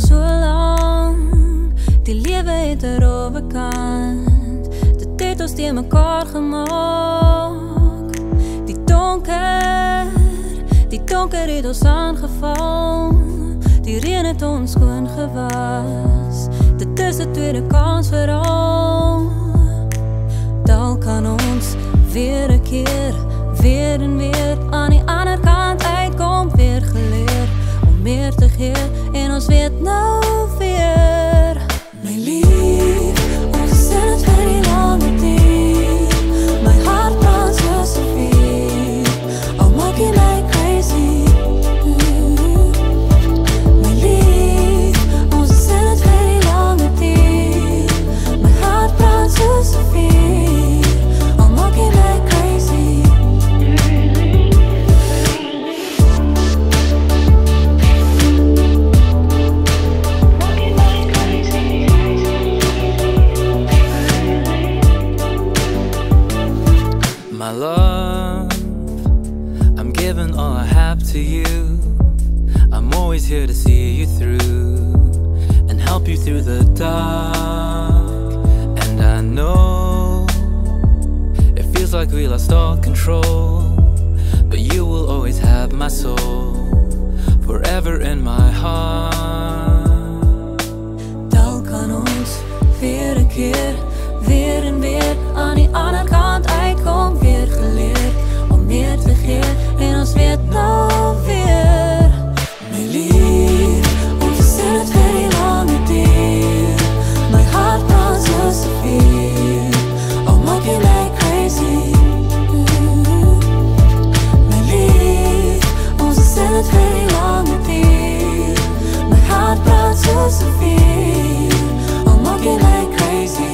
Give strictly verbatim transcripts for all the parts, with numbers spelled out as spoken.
so lang. Die lewe het 'n rowwe kant. Dit het ons teen mekaar gemaak. Die donker, die donker het ons aangeval. Die reën het ons skoon gewas. Dit is 'n tweede kans vir al. Dalk kan ons weer 'n keer, weer en weer aan die ander kant uitkom, weer geleer om meer te gee en ons weet nou weer. My lief, ons sien het vir die lange tyd. My hart brand soos 'n vuur, al maak jy my crazy. My lief, ons sien het vir die lange tyd. My hart brand soos 'n vuur, al maak jy my crazy. My love, I'm giving all I have to you. I'm always here to see you through and help you through the dark. And I know it feels like we lost all control, but you will always have my soul, forever in my heart. Dalk kan ons weer 'n keer, weer en weer aan die ander kant uitkom, weer geleer om meer te gee en ons weet nou weer. My lief, ons sien het vir die lange tyd. My hart brand soos 'n vuur, al maak jy my crazy. My lief, ons sien het vir die lange tyd. My hart brand soos 'n vuur, al maak jy my crazy.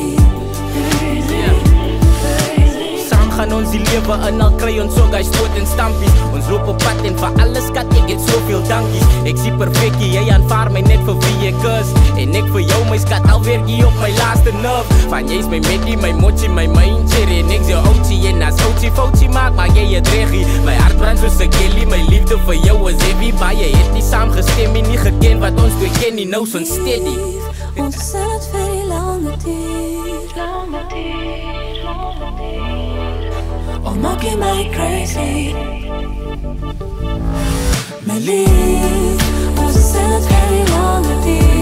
Gaan ons die lewe in, al kry ons ook hy stoot en stampies. Ons loop op pad en vir alles skat ek het soveel dankies. Ek sien perfectie, jy aanvaar my net vir wie ek is. En ek vir jou my skat, alweer hier op my laaste nerve. Van jy is my medie, my mochi, my mindjer. En ek jou ouchie en as ouchie foutjie maak, maar jy het regie. My hart brand soos 'n kelly, my liefde vir jou is heavy. Baie het nie saam gestem en nie geken wat ons twee ken nie, nou so'n steady. Ons sien het vir die lange tyd. Lange tyd, lange tyd. Al maak jy my crazy. My lief, ons sien het vir die lange tyd.